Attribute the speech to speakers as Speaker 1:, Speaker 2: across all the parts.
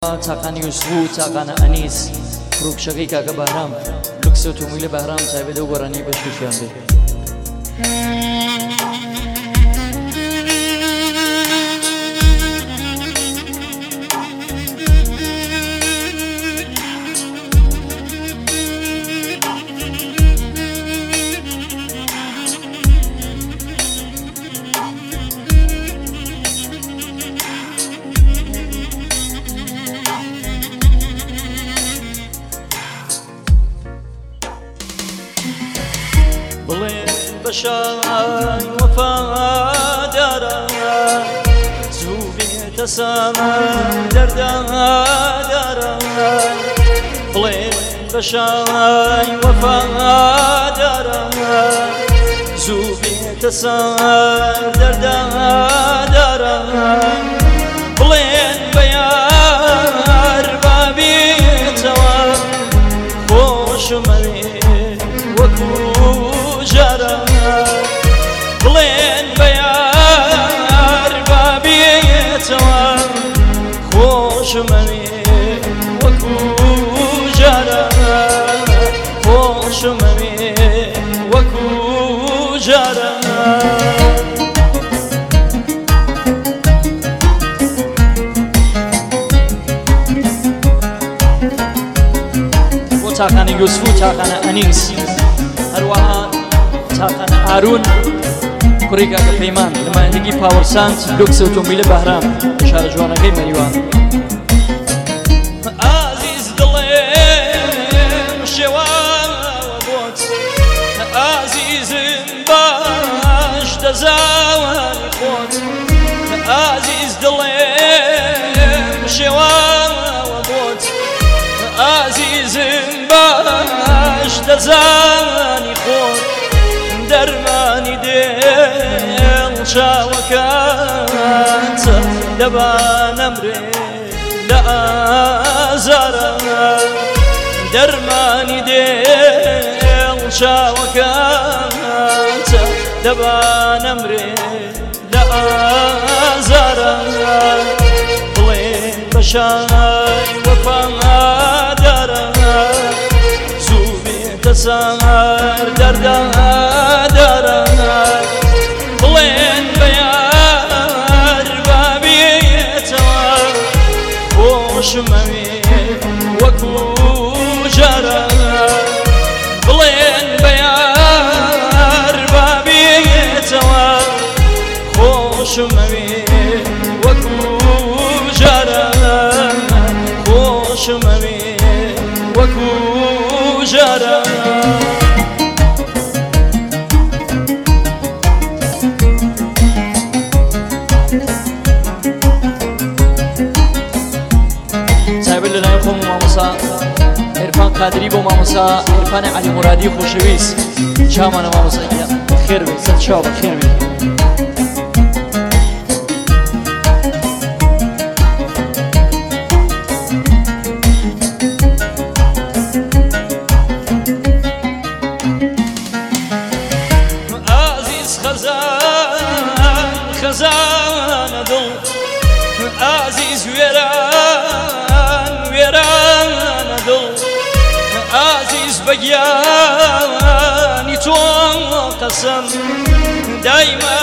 Speaker 1: چاقانی یوسفو چاقانە ئەنیس فروکشەکەی کاکە بەهرام لوکس ئۆتۆمۆبیلە بەهرام تایبەت ئەو گۆرانی بەشکشیان بێ
Speaker 2: بڵێن بەشای وەفادارە زوو بێتە سامەر دەردادارە بڵێن بەشای وەفادارە زوو بێتە سامەر دەردادارە بڵێن بە یار بابێتەوە خۆشمەوێ وەکو جارە بڵێن بە یار بابێتەوە خۆشمەوێ وەکو جارە خۆشمەوێ وەکو جارە
Speaker 1: بۆ چاقانە یوسف و چاقانە ئەنیس هەروەها چاقانە ئارون کوڕی کاکە پەیمان نمایندگی پاوەرساند لوکس ئۆتۆمۆبیلە بەهرام شارە جوانەکەی مەریوان
Speaker 2: ئازیز دڵێم شێواوە بۆت ئازیزم باش دەزاوەی خۆت ئازیز دڵێم شێواوە بۆت ئازیزم باش دەزانی خۆت دەرمانی دێڵ چاوەکانتە دەبانەمرێ لە ئازارە دەرمانی دێڵ چاوەکانتە دەبانەمرێ لە ئازارە بڵێن بەشای وەفادارە زوو بێتە سامەر دەردادارە بڵێن بە یار بابێتەوە خۆشمەوێ وەکو جارە بڵێن بە یار بابێتەوە خۆشمەوێ وەکو جارە خۆشمەوێ وەکو جارە
Speaker 1: تایبەت لەلایەن خۆم و مامۆستا عێرفان قادری بۆ مامۆستا عێرفانی عەلی مورادی خۆشەویست چامانە مامۆستا بەخێر بێت سەر چاو بەخێر بێت
Speaker 2: خەزانە دڵ ئازیز وێران وێرانە دڵ ئازیز بەگیانی تۆ قەسەم دایما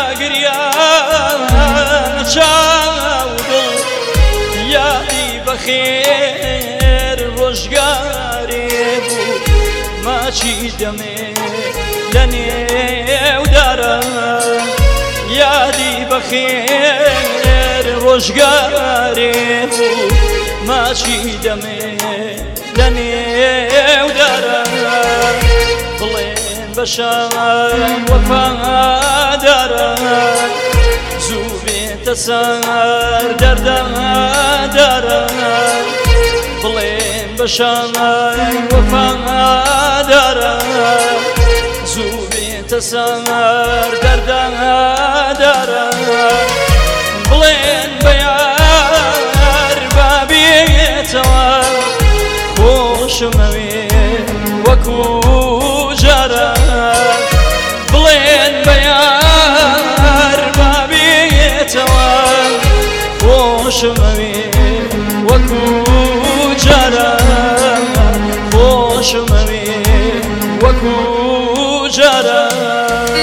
Speaker 2: گریانە چاو دڵ یادی بەخێر ڕۆژگارێ بوو ماچی دەمێ لە نێودارە یادی بەخێر ڕۆژگارێ بوو ماچی دەمێ لە نێودارە بڵێن بەشای وەفادارە زوو بێتە سەر دەردادارە بڵێن بەشای وەفادارە زوو بێتە سەر دەردادارە بڵێن بە یار بابێتەوە خۆشمەوێ وەکو جارە بڵێن بە یار بابێتەوە خۆشمەوێ وەکو جاران